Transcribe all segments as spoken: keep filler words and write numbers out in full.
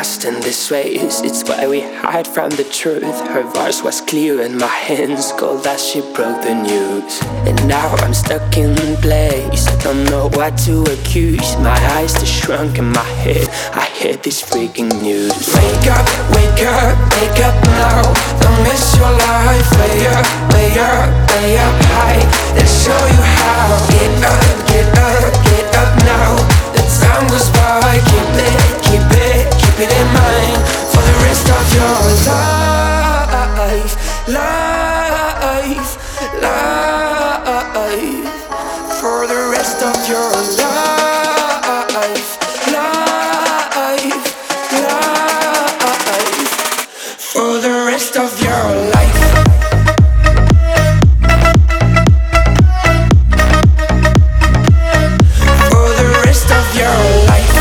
lost in this race, it's where we hide from the truth. Her voice was clear and my hands cold as she broke the news. And now I'm stuck in place, I don't know what to accuse. My eyes are shrunk in my head, I hear this freaking news. Wake up, wake up, wake up now. Don't miss your life. Way up, way up, way up high. Let's show you how. Get up, get up, get up now. The time goes by. Keep it, keep it, keep it in mind for the rest of your life, life, life. For the rest of your life, life, life. For the rest of your life. For the rest of your life.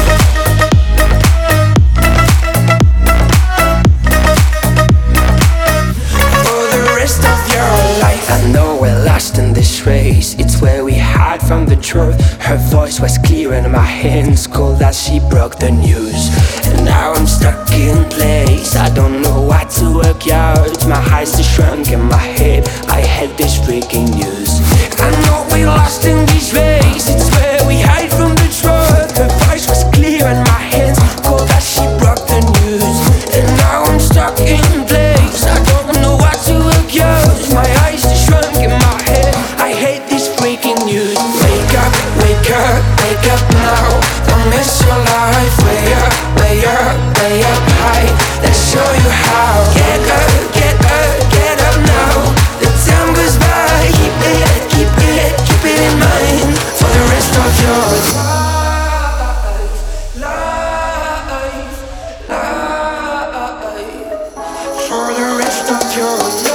For the rest of your life. I know we're lost in this race, it's where we hide from the truth. Her voice was clear and my hands cold as she broke the news. And now I'm stuck in place, I don't know what to work out. My eyes are shrunk in my head, I had this freaking news. I know we're lost in this race, it's where we hide from the truth. Her voice was clear and my hands cold as she broke the news. And now I'm stuck in place, I don't know what to work out. My eyes are shrunk in my head, I hate this freaking news. Wake up, wake up, wake up now. Don't miss your life. Way up, way up, way up high. Let's show you how. Get up, get up, get up now. The time goes by. Keep it, keep it, keep it in mind for the rest of your life, life, life. For the rest of your life.